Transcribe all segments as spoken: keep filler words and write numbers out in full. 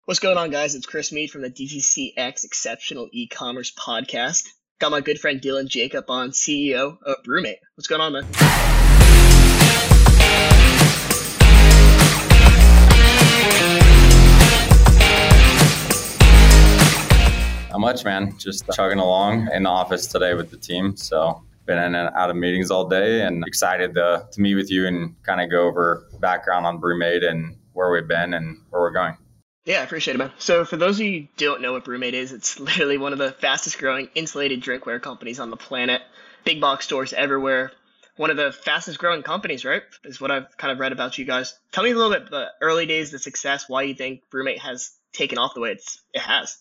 What's going on, guys? It's Chris Mead from the D T C X Exceptional E-commerce Podcast. Got my good friend Dylan Jacob on, C E O of BrewMate. What's going on, man? Not much, man. Just chugging along in the office today with the team. So been in and out of meetings all day and excited to, to meet with you and kind of go over background on BrewMate and where we've been and where we're going. Yeah, I appreciate it, man. So for those of you who don't know what BrewMate is, it's literally one of the fastest growing insulated drinkware companies on the planet. Big box stores everywhere. One of the fastest growing companies, right? Is what I've kind of read about you guys. Tell me a little bit about the early days, the success, why you think BrewMate has taken off the way it's, it has.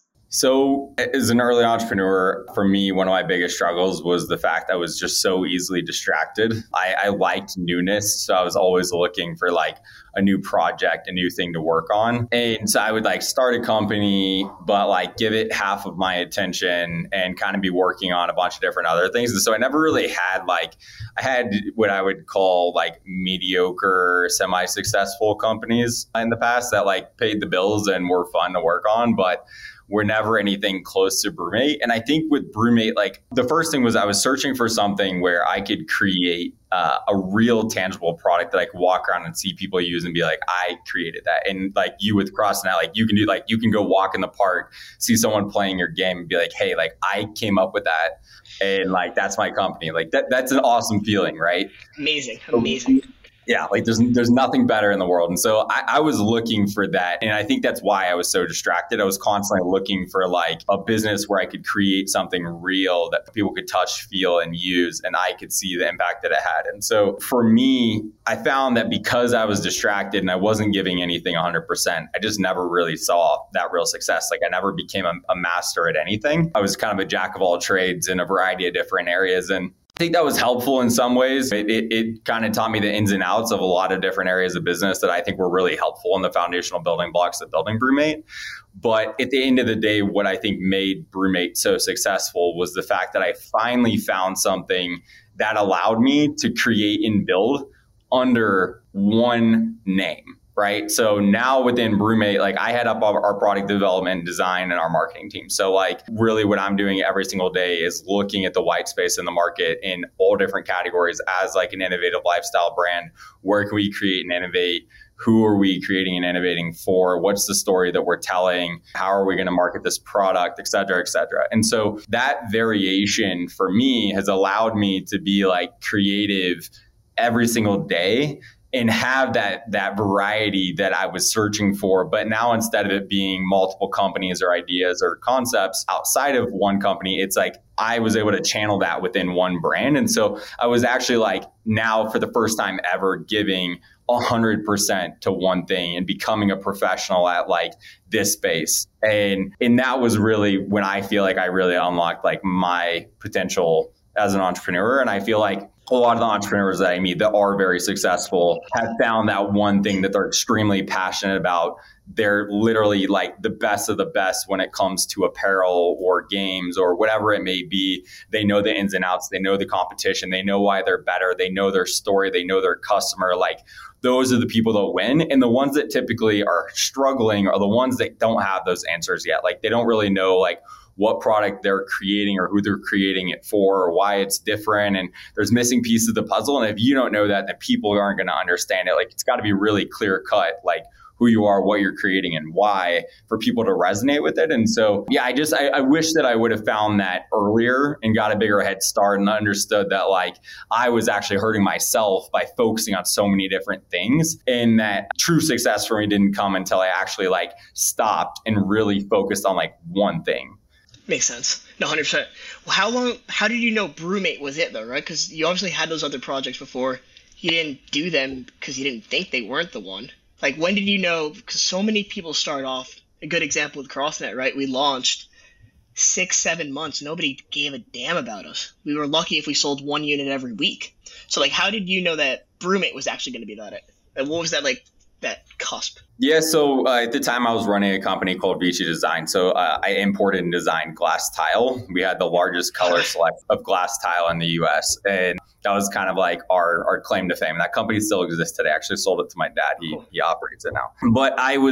So as an early entrepreneur, for me, one of my biggest struggles was the fact I was just so easily distracted. I, I liked newness. So I was always looking for like a new project, a new thing to work on. And so I would like start a company, but like give it half of my attention and kind of be working on a bunch of different other things. And so I never really had like, I had what I would call like mediocre, semi-successful companies in the past that like paid the bills and were fun to work on, but we're never anything close to BrewMate. And I think with BrewMate, like the first thing was I was searching for something where I could create uh, a real tangible product that I could walk around and see people use and be like, I created that. And like you with CrossNet, like you can do like, you can go walk in the park, see someone playing your game and be like, hey, like I came up with that. And like, that's my company. Like that, that's an awesome feeling, right? Amazing. Amazing. Yeah, like there's there's nothing better in the world. And so I, I was looking for that. And I think that's why I was so distracted. I was constantly looking for like a business where I could create something real that people could touch, feel, and use. And I could see the impact that it had. And so for me, I found that because I was distracted and I wasn't giving anything one hundred percent, I just never really saw that real success. Like I never became a, a master at anything. I was kind of a jack of all trades in a variety of different areas. And I think that was helpful in some ways. It, it, it kind of taught me the ins and outs of a lot of different areas of business that I think were really helpful in the foundational building blocks of building BrewMate. But at the end of the day, what I think made BrewMate so successful was the fact that I finally found something that allowed me to create and build under one name. Right. So now within BrewMate, like I head up our product development, design, and our marketing team. So like really what I'm doing every single day is looking at the white space in the market in all different categories as like an innovative lifestyle brand. Where can we create and innovate? Who are we creating and innovating for? What's the story that we're telling? How are we going to market this product, et cetera, et cetera. And so that variation for me has allowed me to be like creative every single day and have that that variety that I was searching for. But now instead of it being multiple companies or ideas or concepts outside of one company, it's like I was able to channel that within one brand. And so I was actually like now for the first time ever giving one hundred percent to one thing and becoming a professional at like this space. And, and that was really when I feel like I really unlocked like my potential as an entrepreneur. And I feel like a lot of the entrepreneurs that I meet that are very successful have found that one thing that they're extremely passionate about. They're literally like the best of the best when it comes to apparel or games or whatever it may be. They know the ins and outs. They know the competition. They know why they're better. They know their story. They know their customer. Like those are the people that win. And the ones that typically are struggling are the ones that don't have those answers yet. Like they don't really know like what product they're creating or who they're creating it for or why it's different. And there's missing pieces of the puzzle. And if you don't know that, then people aren't going to understand it. Like it's got to be really clear cut, like who you are, what you're creating and why for people to resonate with it. And so, yeah, I just, I, I wish that I would have found that earlier and got a bigger head start and understood that like I was actually hurting myself by focusing on so many different things. And that true success for me didn't come until I actually like stopped and really focused on like one thing. Makes sense. No, one hundred percent. Well, how long, how did you know BrewMate was it though, right? Because you obviously had those other projects before. You didn't do them because you didn't think they weren't the one. Like when did you know? Because so many people start off, a good example with CrossNet, right? We launched six, seven months. Nobody gave a damn about us. We were lucky if we sold one unit every week. So like, how did you know that BrewMate was actually going to be that it? And what was that like, that cusp? Yeah, so uh, at the time I was running a company called Vici Design. So uh, I imported and designed glass tile. We had the largest color select of glass tile in the U S. And that was kind of like our, our claim to fame. That company still exists today. I actually sold it to my dad. He, he operates it now. But I was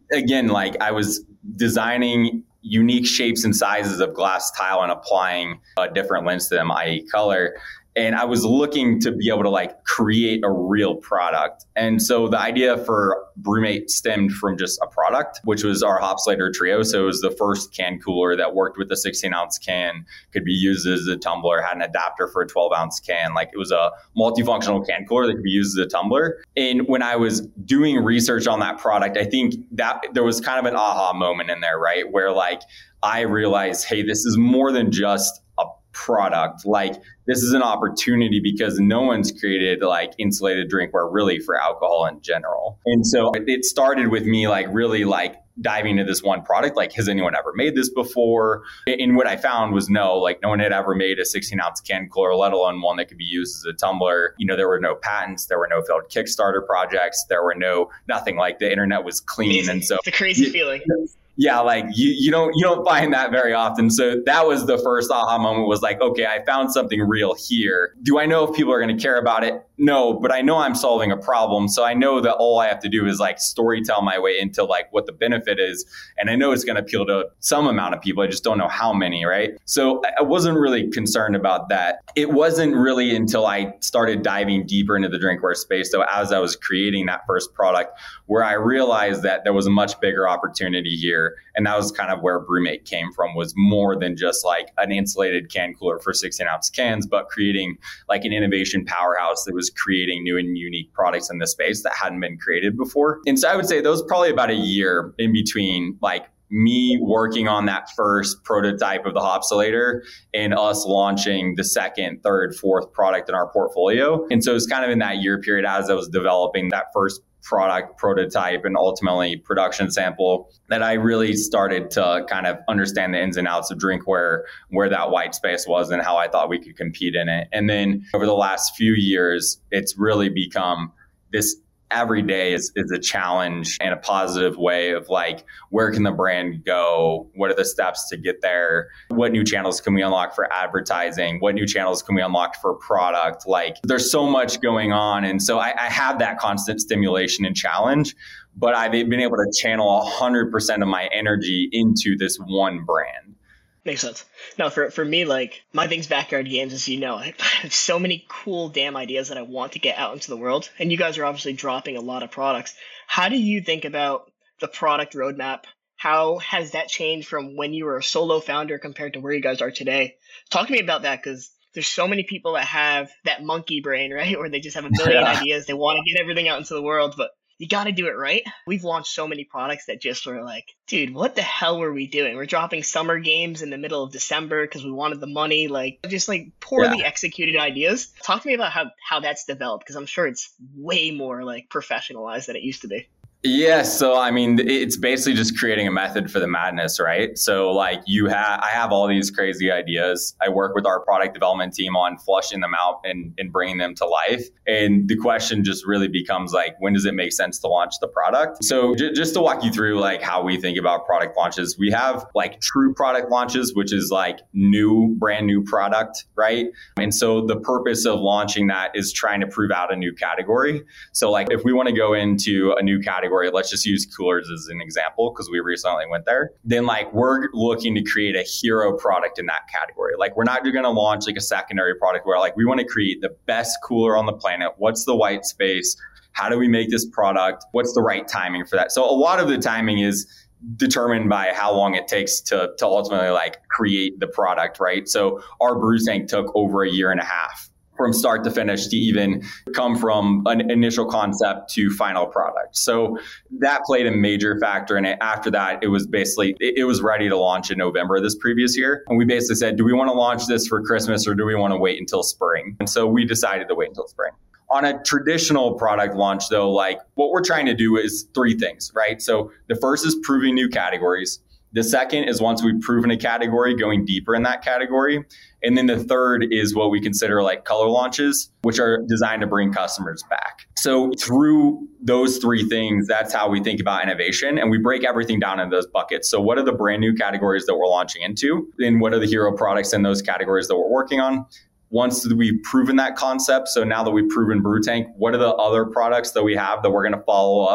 again, like I was designing unique shapes and sizes of glass tile and applying a different lens to them, that is color. And I was looking to be able to like create a real product. And so the idea for BrewMate stemmed from just a product, which was our Hopsulator Trio. So it was the first can cooler that worked with a sixteen ounce can, could be used as a tumbler, had an adapter for a twelve ounce can. Like it was a multifunctional can cooler that could be used as a tumbler. And when I was doing research on that product, I think that there was kind of an aha moment in there, right? Where like I realized, hey, this is more than just a product. Like this is an opportunity because no one's created like insulated drinkware really for alcohol in general. And so it started with me like really like diving into this one product. Like, has anyone ever made this before? And what I found was no, like no one had ever made a sixteen ounce can cooler, let alone one that could be used as a tumbler. You know, there were no patents, there were no failed Kickstarter projects, there were no, nothing. Like the internet was clean. And so it's a crazy yeah, feeling. Yeah, like you, you don't you don't find that very often. So that was the first aha moment, was like, okay, I found something real here. Do I know if people are going to care about it? No, but I know I'm solving a problem. So I know that all I have to do is like story tell my way into like what the benefit is. And I know it's going to appeal to some amount of people. I just don't know how many, right? So I wasn't really concerned about that. It wasn't really until I started diving deeper into the drinkware space, though, as I was creating that first product, where I realized that there was a much bigger opportunity here. And that was kind of where BrewMate came from, was more than just like an insulated can cooler for sixteen ounce cans, but creating like an innovation powerhouse that was creating new and unique products in the space that hadn't been created before. And so I would say there was probably about a year in between like me working on that first prototype of the Hopsulator and us launching the second, third, fourth product in our portfolio. And so it's kind of in that year period as I was developing that first product prototype and ultimately production sample that I really started to kind of understand the ins and outs of drinkware, where that white space was and how I thought we could compete in it. And then over the last few years, it's really become this every day is, is a challenge and a positive way of like, where can the brand go? What are the steps to get there? What new channels can we unlock for advertising? What new channels can we unlock for product? Like there's so much going on. And so I, I have that constant stimulation and challenge, but I've been able to channel one hundred percent of my energy into this one brand. Makes sense. No, for for me, like my thing's backyard games, as you know, I have so many cool damn ideas that I want to get out into the world. And you guys are obviously dropping a lot of products. How do you think about the product roadmap? How has that changed from when you were a solo founder compared to where you guys are today? Talk to me about that, because there's so many people that have that monkey brain, right? Where they just have a million yeah. ideas. They want to get everything out into the world, but you got to do it right. We've launched so many products that just were like, dude, what the hell were we doing? We're dropping summer games in the middle of December because we wanted the money, like just like poorly yeah. executed ideas. Talk to me about how, how that's developed, because I'm sure it's way more like professionalized than it used to be. Yeah, so I mean, it's basically just creating a method for the madness, right? So like you have, I have all these crazy ideas. I work with our product development team on flushing them out and, and bringing them to life. And the question just really becomes like, when does it make sense to launch the product? So j- just to walk you through like how we think about product launches, we have like true product launches, which is like new, brand new product, right? And so the purpose of launching that is trying to prove out a new category. So like if we want to go into a new category, let's just use coolers as an example because we recently went there. Then like we're looking to create a hero product in that category. Like we're not going to launch like a secondary product where like we want to create the best cooler on the planet. What's the white space? How do we make this product? What's the right timing for that? So a lot of the timing is determined by how long it takes to, to ultimately like create the product, right? So our brew tank took over a year and a half from start to finish to even come from an initial concept to final product. So that played a major factor in it. After that, it was basically, it was ready to launch in November this previous year. And we basically said, do we want to launch this for Christmas or do we want to wait until spring? And so we decided to wait until spring. On a traditional product launch though, like what we're trying to do is three things, right? So the first is proving new categories. The second is once we've proven a category, going deeper in that category. And then the third is what we consider like color launches, which are designed to bring customers back. So through those three things, that's how we think about innovation. And we break everything down into those buckets. So what are the brand new categories that we're launching into? And what are the hero products in those categories that we're working on? Once we've proven that concept, so now that we've proven Brew Tank, what are the other products that we have that we're going to follow up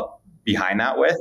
behind that with.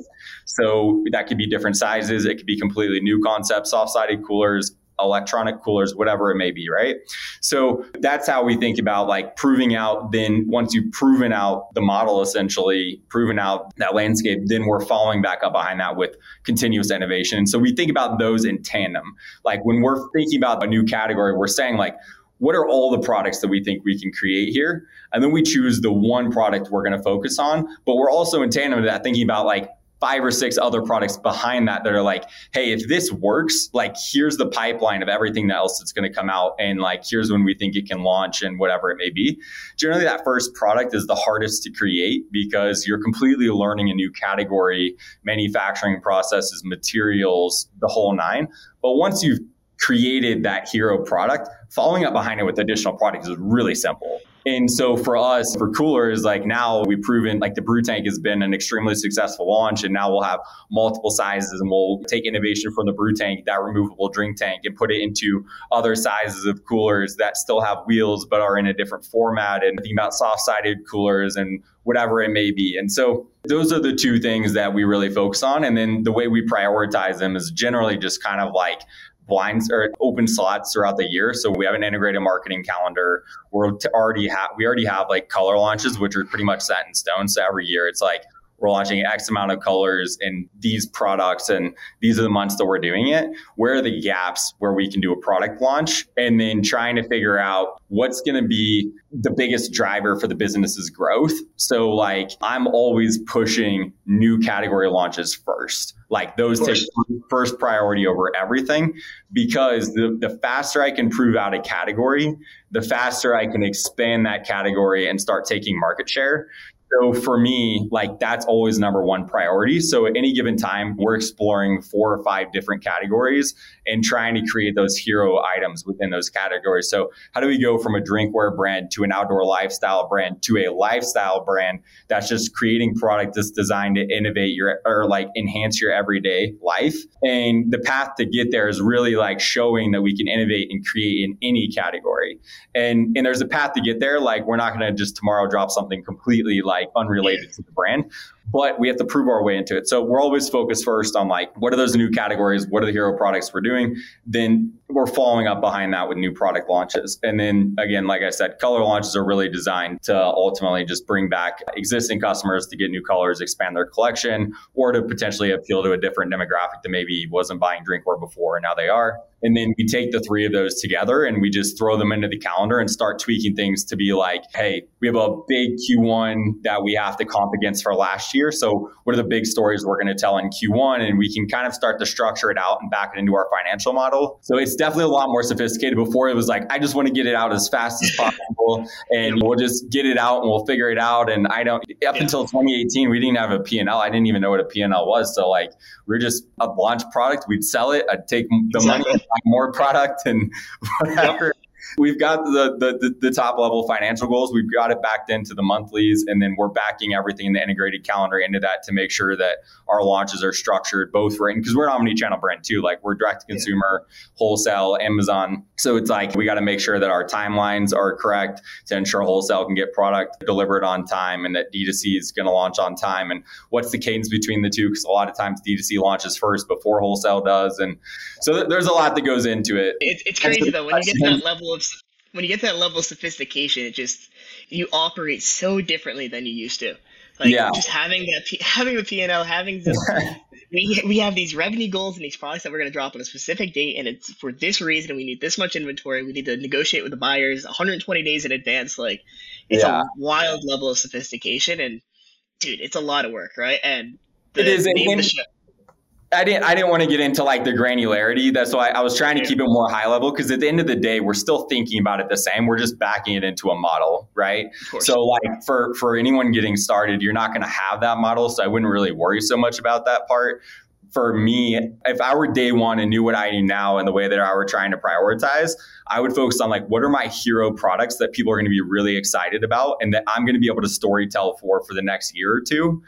So that could be different sizes. It could be completely new concepts, soft-sided coolers, electronic coolers, whatever it may be, right? So that's how we think about like proving out. Then once you've proven out the model, essentially proven out that landscape, then we're following back up behind that with continuous innovation. And so we think about those in tandem. Like when we're thinking about a new category, we're saying like, what are all the products that we think we can create here? And then we choose the one product we're going to focus on. But we're also in tandem to that thinking about like five or six other products behind that that are like, hey, if this works, like here's the pipeline of everything else that's going to come out. And like, here's when we think it can launch and whatever it may be. Generally, that first product is the hardest to create because you're completely learning a new category, manufacturing processes, materials, the whole nine. But once you've created that hero product, following up behind it with additional products is really simple. And so for us, for coolers, like now we've proven like the Brew Tank has been an extremely successful launch, and now we'll have multiple sizes, and we'll take innovation from the Brew Tank, that removable drink tank, and put it into other sizes of coolers that still have wheels but are in a different format, and thinking about soft-sided coolers and whatever it may be. And so those are the two things that we really focus on. And then the way we prioritize them is generally just kind of like blinds or open slots throughout the year. So we have an integrated marketing calendar. We're t- already have we already have like color launches, which are pretty much set in stone. So every year it's like we're launching X amount of colors in these products, and these are the months that we're doing it. Where are the gaps where we can do a product launch? And then trying to figure out what's going to be the biggest driver for the business's growth. So like I'm always pushing new category launches first. Like those take first priority over everything, because the, the faster I can prove out a category, the faster I can expand that category and start taking market share. So for me, like that's always number one priority. So at any given time, we're exploring four or five different categories and trying to create those hero items within those categories. So how do we go from a drinkware brand to an outdoor lifestyle brand to a lifestyle brand that's just creating product that's designed to innovate your or like enhance your everyday life? And the path to get there is really like showing that we can innovate and create in any category. And and there's a path to get there. Like we're not going to just tomorrow drop something completely like unrelated to the brand, but we have to prove our way into it. So we're always focused first on like, what are those new categories? What are the hero products we're doing? Then we're following up behind that with new product launches. And then again, like I said, color launches are really designed to ultimately just bring back existing customers to get new colors, expand their collection, or to potentially appeal to a different demographic that maybe wasn't buying drinkware before and now they are. And then we take the three of those together and we just throw them into the calendar and start tweaking things to be like, hey, we have a big Q one that we have to comp against for last year. So what are the big stories we're going to tell in Q one? And we can kind of start to structure it out and back it into our financial model. So it's definitely a lot more sophisticated. Before it was like, I just want to get it out as fast as possible and we'll just get it out and we'll figure it out. And I don't, up yeah. until twenty eighteen, we didn't have a P and L. I didn't even know what a P and L was. So like, we we're just a launch product. We'd sell it. I'd take the exactly. money, buy more product and whatever. Yep. We've got the, the the top level financial goals. We've got it backed into the monthlies, and then we're backing everything in the integrated calendar into that to make sure that our launches are structured both for, because we're an omni-channel brand too. Like we're direct to consumer, yeah. wholesale, Amazon. So it's like we got to make sure that our timelines are correct to ensure wholesale can get product delivered on time and that D two C is going to launch on time. And what's the cadence between the two? Because a lot of times D two C launches first before wholesale does. And so th- there's a lot that goes into it. It's, it's crazy though, when you get to that level of when you get to that level of sophistication, it just, you operate so differently than you used to. Like yeah. just having that, P- having the P and L, having the, we we have these revenue goals and these products that we're going to drop on a specific date, and it's for this reason. We need this much inventory. We need to negotiate with the buyers one hundred twenty days in advance. Like it's yeah. a wild level of sophistication, and dude, it's a lot of work, right? And the, it is. name And, of the show. I didn't. I didn't want to get into like the granularity. That's why I was trying to keep it more high level. Because at the end of the day, we're still thinking about it the same. We're just backing it into a model, right? So, like for for anyone getting started, you're not going to have that model. So I wouldn't really worry so much about that part. For me, if I were day one and knew what I knew now and the way that I were trying to prioritize, I would focus on like, what are my hero products that people are going to be really excited about and that I'm going to be able to story tell for for the next year or two.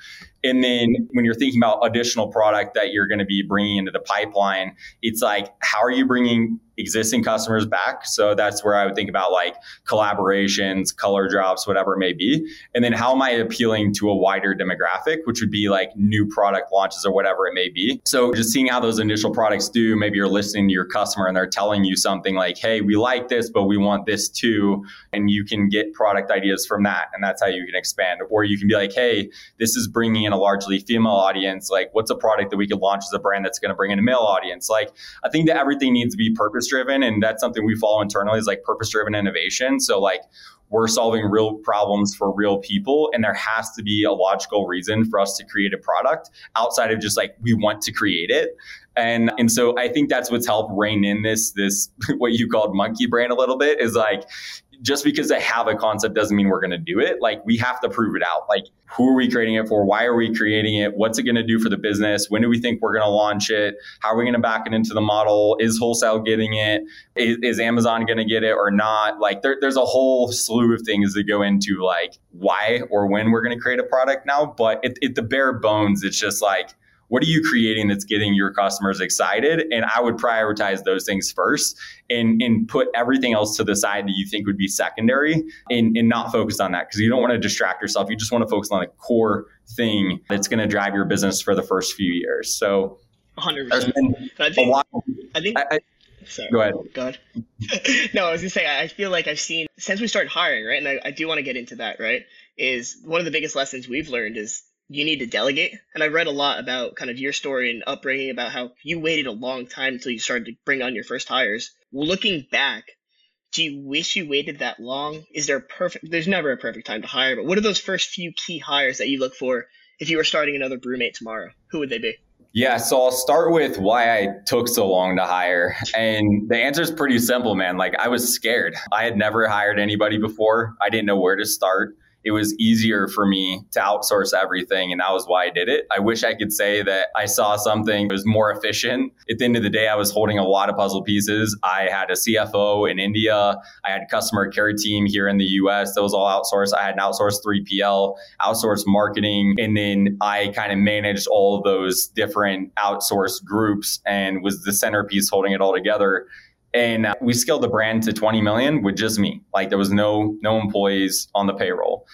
And then when you're thinking about additional product that you're going to be bringing into the pipeline, it's like, how are you bringing existing customers back? So that's where I would think about like collaborations, color drops, whatever it may be. And then how am I appealing to a wider demographic, which would be like new product launches or whatever it may be. So just seeing how those initial products do, maybe you're listening to your customer and they're telling you something like, hey, we like this, but we want this too. And you can get product ideas from that. And that's how you can expand. Or you can be like, hey, this is bringing in a largely female audience. Like, what's a product that we could launch as a brand that's going to bring in a male audience? Like, I think that everything needs to be purpose driven. And that's something we follow internally is like purpose driven innovation. So like we're solving real problems for real people. And there has to be a logical reason for us to create a product outside of just like, we want to create it. And, and so I think that's what's helped rein in this, this, what you called monkey brain a little bit is like, just because they have a concept doesn't mean we're going to do it. Like we have to prove it out. Like who are we creating it for? Why are we creating it? What's it going to do for the business? When do we think we're going to launch it? How are we going to back it into the model? Is wholesale getting it? Is, is Amazon going to get it or not? Like there, there's a whole slew of things that go into like why or when we're going to create a product now. But at, at the bare bones, it's just like, what are you creating that's getting your customers excited? And I would prioritize those things first and, and put everything else to the side that you think would be secondary and, and not focus on that because you don't want to distract yourself. You just want to focus on the core thing that's going to drive your business for the first few years. So one hundred percent. I think, lot, I think, I, I, sorry. Go ahead. Go ahead. No, I was going to say, I feel like I've seen, since we started hiring, right? And I, I do want to get into that, right? Is one of the biggest lessons we've learned is you need to delegate. And I've read a lot about kind of your story and upbringing about how you waited a long time until you started to bring on your first hires. Looking back, do you wish you waited that long? Is there a perfect, there's never a perfect time to hire, but what are those first few key hires that you look for if you were starting another Brewmate tomorrow? Who would they be? Yeah, so I'll start with why I took so long to hire. And the answer is pretty simple, man. Like I was scared. I had never hired anybody before. I didn't know where to start. It was easier for me to outsource everything, and that was why I did it. I wish I could say that I saw something that was more efficient. At the end of the day, I was holding a lot of puzzle pieces. I had a C F O in India. I had a customer care team here in the U S. That was all outsourced. I had an outsourced three P L, outsourced marketing, and then I kind of managed all of those different outsourced groups and was the centerpiece holding it all together. And we scaled the brand to twenty million with just me. Like there was no no employees on the payroll.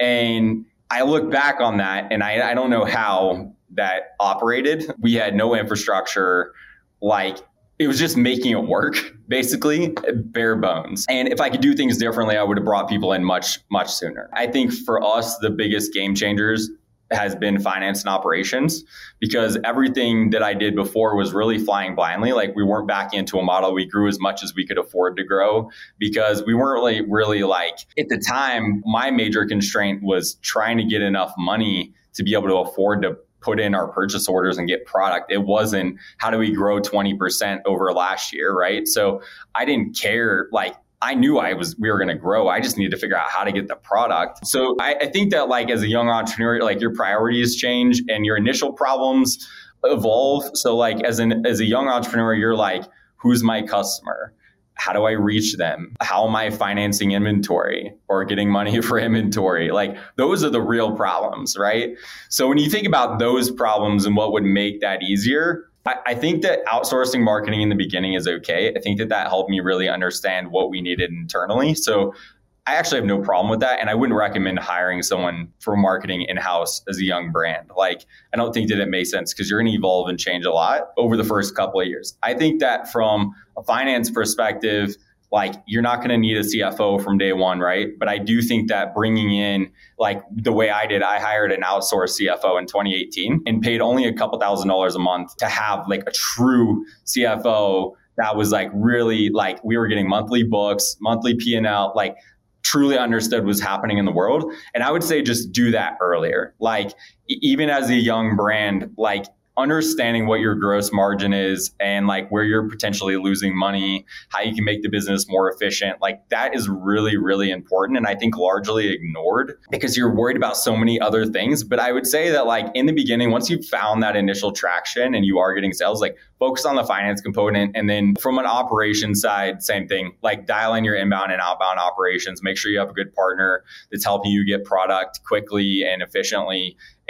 And I look back on that and I, I don't know how that operated. We had no infrastructure. Like it was just making it work, basically, bare bones. And if I could do things differently, I would have brought people in much, much sooner. I think for us, the biggest game changers has been finance and operations because everything that I did before was really flying blindly. Like we weren't backing into a model. We grew as much as we could afford to grow because we weren't really, really like at the time, my major constraint was trying to get enough money to be able to afford to put in our purchase orders and get product. It wasn't how do we grow twenty percent over last year, right? So I didn't care like I knew I was, we were going to grow. I just needed to figure out how to get the product. So I, I think that like as a young entrepreneur, like your priorities change and your initial problems evolve. So like as an, as a young entrepreneur, you're like, who's my customer? How do I reach them? How am I financing inventory or getting money for inventory? Like those are the real problems, right? So when you think about those problems and what would make that easier, I think that outsourcing marketing in the beginning is okay. I think that that helped me really understand what we needed internally. So I actually have no problem with that. And I wouldn't recommend hiring someone for marketing in-house as a young brand. Like, I don't think that it makes sense because you're going to evolve and change a lot over the first couple of years. I think that from a finance perspective, like you're not going to need a C F O from day one, right? But I do think that bringing in, like the way I did, I hired an outsourced C F O in twenty eighteen and paid only a couple thousand dollars a month to have like a true C F O that was like really like we were getting monthly books, monthly P and L, like truly understood what's happening in the world. And I would say just do that earlier. Like even as a young brand, like understanding what your gross margin is and like where you're potentially losing money, how you can make the business more efficient, like that is really, really important. And I think largely ignored because you're worried about so many other things. But I would say that like in the beginning, once you've found that initial traction and you are getting sales, like focus on the finance component. And then from an operations side, same thing, like dial in your inbound and outbound operations, make sure you have a good partner that's helping you get product quickly and efficiently.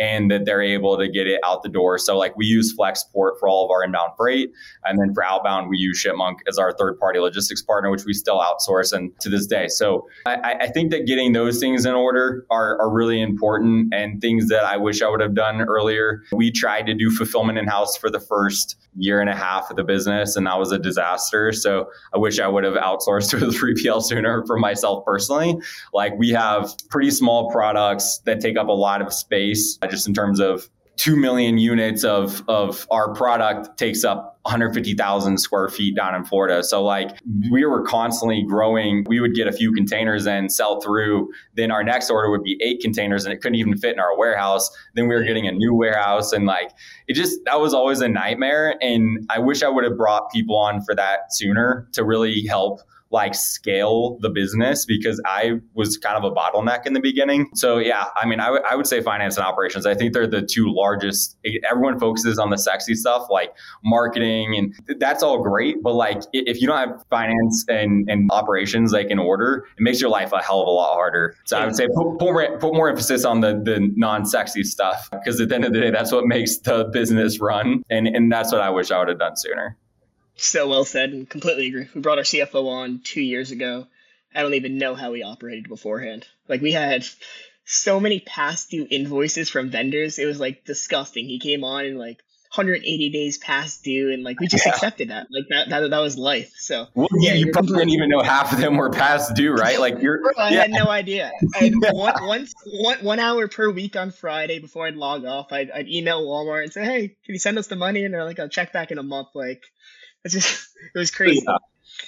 and that they're able to get it out the door. So like we use Flexport for all of our inbound freight. And then for outbound, we use Shipmonk as our third party logistics partner, which we still outsource and to this day. So I, I think that getting those things in order are, are really important and things that I wish I would have done earlier. We tried to do fulfillment in-house for the first year and a half of the business, and that was a disaster. So I wish I would have outsourced to the three P L sooner for myself personally. Like we have pretty small products that take up a lot of space, just in terms of two million units of, of our product takes up one hundred fifty thousand square feet down in Florida. So like we were constantly growing. We would get a few containers and sell through. Then our next order would be eight containers and it couldn't even fit in our warehouse. Then we were getting a new warehouse and like it just, that was always a nightmare. And I wish I would have brought people on for that sooner to really help like scale the business, because I was kind of a bottleneck in the beginning. So yeah, I mean, I, w- I would say finance and operations. I think they're the two largest. Everyone focuses on the sexy stuff like marketing, and that's all great. But like if you don't have finance and, and operations like in order, it makes your life a hell of a lot harder. So I would say put, put, more, put more emphasis on the, the non-sexy stuff, because at the end of the day, that's what makes the business run. And, and that's what I wish I would have done sooner. So well said, and completely agree. We brought our C F O on two years ago. I don't even know how we operated beforehand. Like we had so many past due invoices from vendors. It was like disgusting. He came on and like one hundred eighty days past due, and like we just yeah. accepted that. Like that, that that was life. So well, yeah, you probably didn't even know half of them were past due, right? Like you're. I yeah. had no idea. And yeah. one, once one one hour per week on Friday before I'd log off, I'd, I'd email Walmart and say, "Hey, can you send us the money?" And they're like, "I'll check back in a month." Like. It's just, it was crazy. Yeah.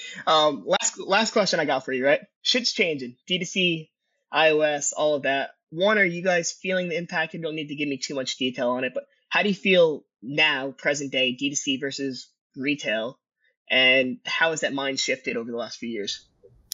Um, last last question I got for you, right? Shit's changing. D two C, iOS, all of that. One, are you guys feeling the impact? You don't need to give me too much detail on it, but how do you feel now, present day, D two C versus retail? And how has that mind shifted over the last few years?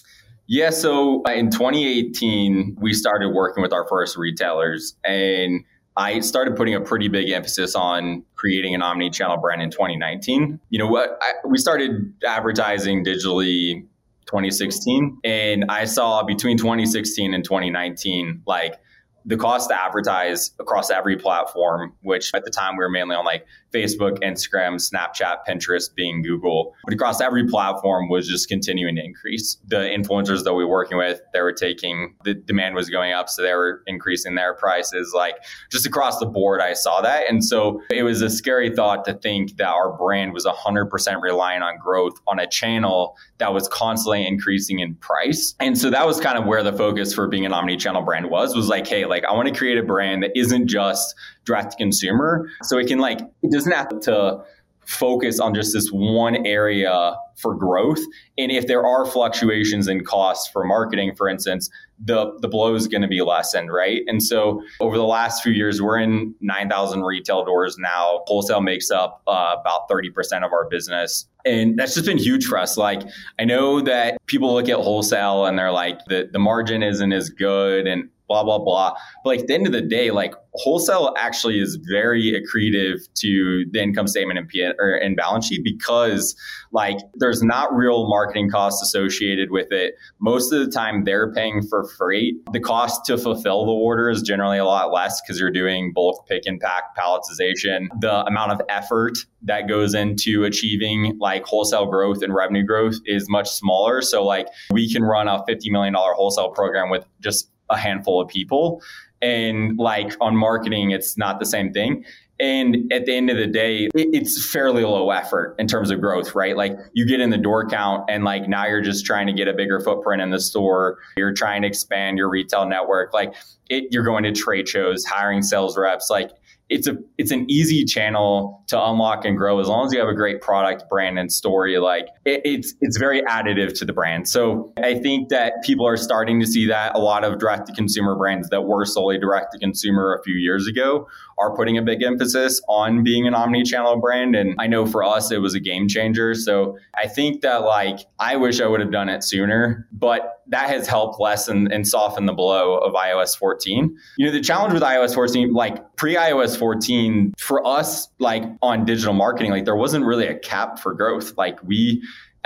Yeah, so in twenty eighteen, we started working with our first retailers, and I started putting a pretty big emphasis on creating an omni-channel brand in twenty nineteen. You know what? I, we started advertising digitally twenty sixteen, and I saw between twenty sixteen and twenty nineteen, like the cost to advertise across every platform, which at the time we were mainly on like Facebook, Instagram, Snapchat, Pinterest, Bing, Google, but across every platform was just continuing to increase. The influencers that we were working with, they were taking, the demand was going up, so they were increasing their prices. Like just across the board, I saw that. And so it was a scary thought to think that our brand was one hundred percent reliant on growth on a channel that was constantly increasing in price. And so that was kind of where the focus for being an omni-channel brand was, was like, hey, like I want to create a brand that isn't just direct to consumer. So it can like, it doesn't have to focus on just this one area for growth. And if there are fluctuations in costs for marketing, for instance, the, the blow is going to be lessened, right? And so over the last few years, we're in nine thousand retail doors now. Wholesale makes up uh, about thirty percent of our business. And that's just been huge for us. Like, I know that people look at wholesale and they're like, the, the margin isn't as good and blah, blah, blah. But like at the end of the day, like wholesale actually is very accretive to the income statement and, P- or, and balance sheet, because like there's not real marketing costs associated with it. Most of the time they're paying for freight. The cost to fulfill the order is generally a lot less because you're doing bulk pick and pack, palletization. The amount of effort that goes into achieving like wholesale growth and revenue growth is much smaller. So like we can run a fifty million dollars wholesale program with just a handful of people. And like on marketing, it's not the same thing. And at the end of the day, it's fairly low effort in terms of growth, right? Like you get in the door count and like now you're just trying to get a bigger footprint in the store. You're trying to expand your retail network. Like it, you're going to trade shows, hiring sales reps. Like it's a it's an easy channel to unlock and grow as long as you have a great product, brand, and story. Like it, it's it's very additive to the brand. So I think that people are starting to see that. A lot of direct to consumer brands that were solely direct to consumer a few years ago are putting a big emphasis on being an omni-channel brand. And I know for us, it was a game changer. So I think that like, I wish I would have done it sooner, but that has helped lessen and soften the blow of i O S fourteen. You know, the challenge with i O S fourteen, like pre-i O S fourteen, for us, like on digital marketing, like there wasn't really a cap for growth. Like we,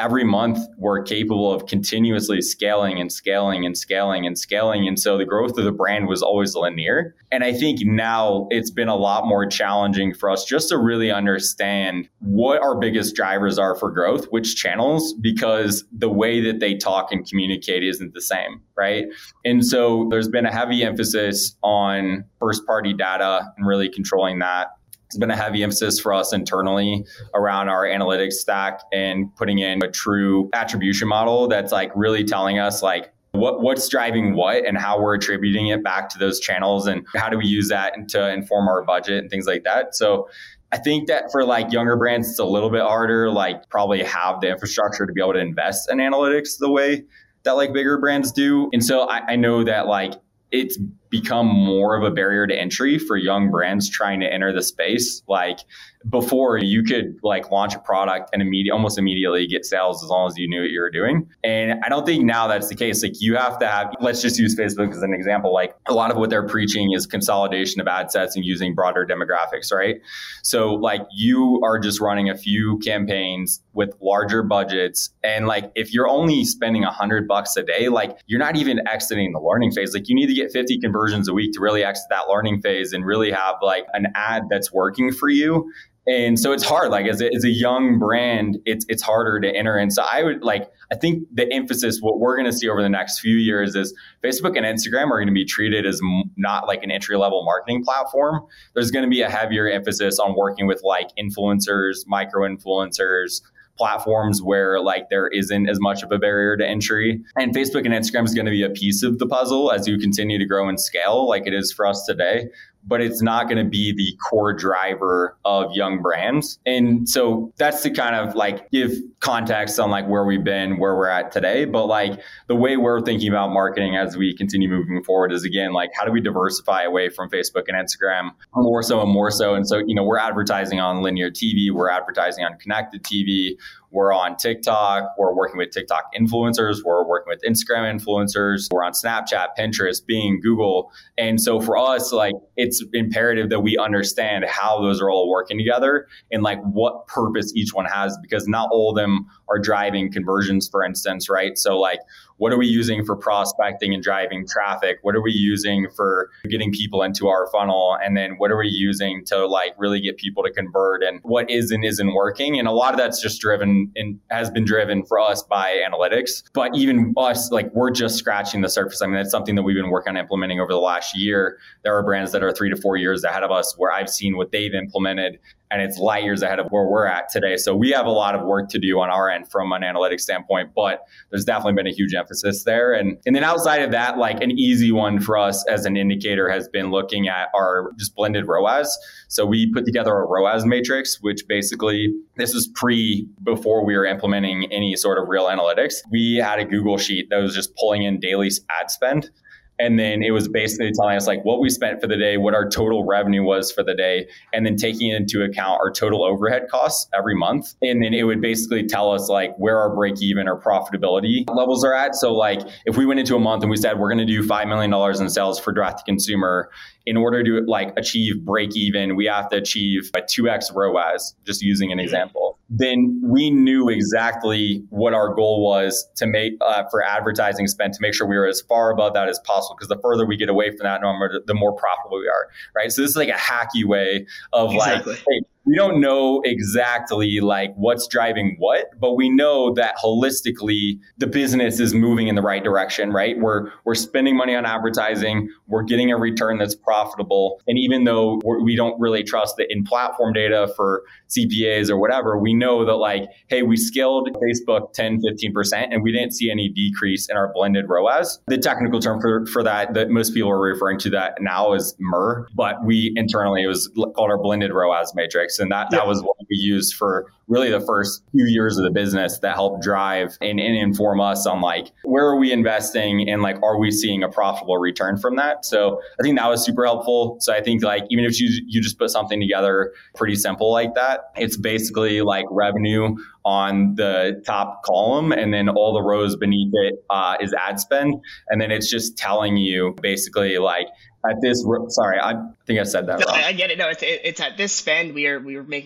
every month we're capable of continuously scaling and scaling and scaling and scaling. And so the growth of the brand was always linear. And I think now it's been a lot more challenging for us just to really understand what our biggest drivers are for growth, which channels, because the way that they talk and communicate isn't the same, right? And so there's been a heavy emphasis on first party data and really controlling that. It's been a heavy emphasis for us internally around our analytics stack and putting in a true attribution model that's like really telling us like what what's driving what and how we're attributing it back to those channels and how do we use that to inform our budget and things like that. So I think that for like younger brands, it's a little bit harder, like probably have the infrastructure to be able to invest in analytics the way that like bigger brands do. And so I, I know that like it's become more of a barrier to entry for young brands trying to enter the space. Like before, you could like launch a product and immediate, almost immediately get sales as long as you knew what you were doing. And I don't think now that's the case. Like you have to have, let's just use Facebook as an example. Like a lot of what they're preaching is consolidation of ad sets and using broader demographics, right? So like you are just running a few campaigns with larger budgets. And like if you're only spending a hundred bucks a day, like you're not even exiting the learning phase. Like you need to get fifty conversions a week to really exit that learning phase and really have like an ad that's working for you. And so it's hard, like as a, as a young brand, it's it's harder to enter. And so I would like, I think the emphasis, what we're going to see over the next few years is Facebook and Instagram are going to be treated as m- not like an entry level marketing platform. There's going to be a heavier emphasis on working with like influencers, micro influencers, platforms where like there isn't as much of a barrier to entry. And Facebook and Instagram is going to be a piece of the puzzle as you continue to grow and scale like it is for us today. But it's not going to be the core driver of young brands. And so that's to kind of like give context on like where we've been, where we're at today. But like the way we're thinking about marketing as we continue moving forward is again, like how do we diversify away from Facebook and Instagram more so and more so. And so, you know, we're advertising on linear T V, we're advertising on connected T V, we're on TikTok, we're working with TikTok influencers, we're working with Instagram influencers, we're on Snapchat, Pinterest, Bing, Google. And so for us, like it's imperative that we understand how those are all working together and like what purpose each one has, because not all of them are driving conversions, for instance, right? So like, what are we using for prospecting and driving traffic? What are we using for getting people into our funnel? And then what are we using to like really get people to convert, and what is and isn't working? And a lot of that's just driven and has been driven for us by analytics. But even us, like we're just scratching the surface. I mean, that's something that we've been working on implementing over the last year. There are brands that are three to four years ahead of us where I've seen what they've implemented, and it's light years ahead of where we're at today. So we have a lot of work to do on our end from an analytics standpoint, but there's definitely been a huge emphasis there. And, and then outside of that, like an easy one for us as an indicator has been looking at our just blended R O A S. So we put together a R O A S matrix, which basically, this was pre, before we were implementing any sort of real analytics. We had a Google sheet that was just pulling in daily ad spend. And then it was basically telling us like what we spent for the day, what our total revenue was for the day, and then taking into account our total overhead costs every month. And then it would basically tell us like where our break even or profitability levels are at. So like if we went into a month and we said we're going to do five million dollars in sales for direct to consumer, in order to like achieve break even, we have to achieve a two X R O A S, just using an example. Then we knew exactly what our goal was to make uh, for advertising spend to make sure we were as far above that as possible. Because the further we get away from that number, the more profitable we are, right? So this is like a hacky way of exactly. like, hey, we don't know exactly like what's driving what, but we know that holistically the business is moving in the right direction, right? We're we're spending money on advertising, we're getting a return that's profitable, and even though we're, we don't really trust the in-platform data for C P As or whatever, we know that like, hey, we scaled Facebook ten, fifteen percent, and we didn't see any decrease in our blended R O A S. The technical term for for that that most people are referring to that now is M R R, but we internally it was called our blended R O A S matrix. And that, that was what we used for really the first few years of the business that helped drive and, and inform us on like, where are we investing and like, are we seeing a profitable return from that? So I think that was super helpful. So I think like, even if you, you just put something together pretty simple like that, it's basically like revenue on the top column, and then all the rows beneath it uh, is ad spend. And then it's just telling you basically like, at this, sorry, I think I said that no, wrong. I get it. No, it's it's at this spend we are we are making this much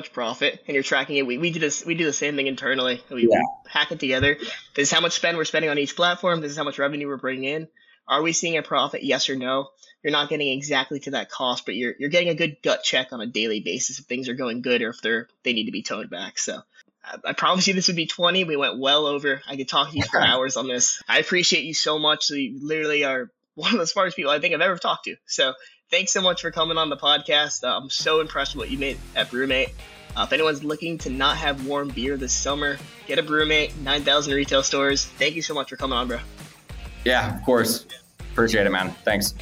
much profit and you're tracking it. We, we do this, we do the same thing internally. We, Yeah. we hack it together. This is how much spend we're spending on each platform. This is how much revenue we're bringing in. Are we seeing a profit? Yes or no? You're not getting exactly to that cost, but you're, you're getting a good gut check on a daily basis if things are going good or if they're, they need to be toned back. So I, I promise you this would be twenty. We went well over. I could talk to you for hours on this. I appreciate you so much. So you literally are one of the smartest people I think I've ever talked to. So thanks so much for coming on the podcast. Uh, I'm so impressed with what you made at BrewMate. Uh, if anyone's looking to not have warm beer this summer, get a BrewMate, nine thousand retail stores. Thank you so much for coming on, bro. Yeah, of course. Appreciate it, man. Thanks.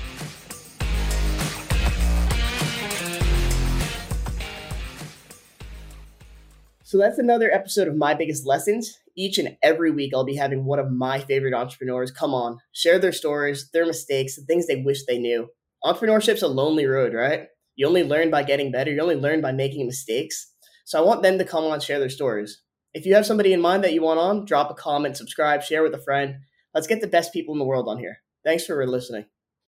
So that's another episode of My Biggest Lessons. Each and every week, I'll be having one of my favorite entrepreneurs come on, share their stories, their mistakes, the things they wish they knew. Entrepreneurship's a lonely road, right? You only learn by getting better. You only learn by making mistakes. So I want them to come on and share their stories. If you have somebody in mind that you want on, drop a comment, subscribe, share with a friend. Let's get the best people in the world on here. Thanks for listening.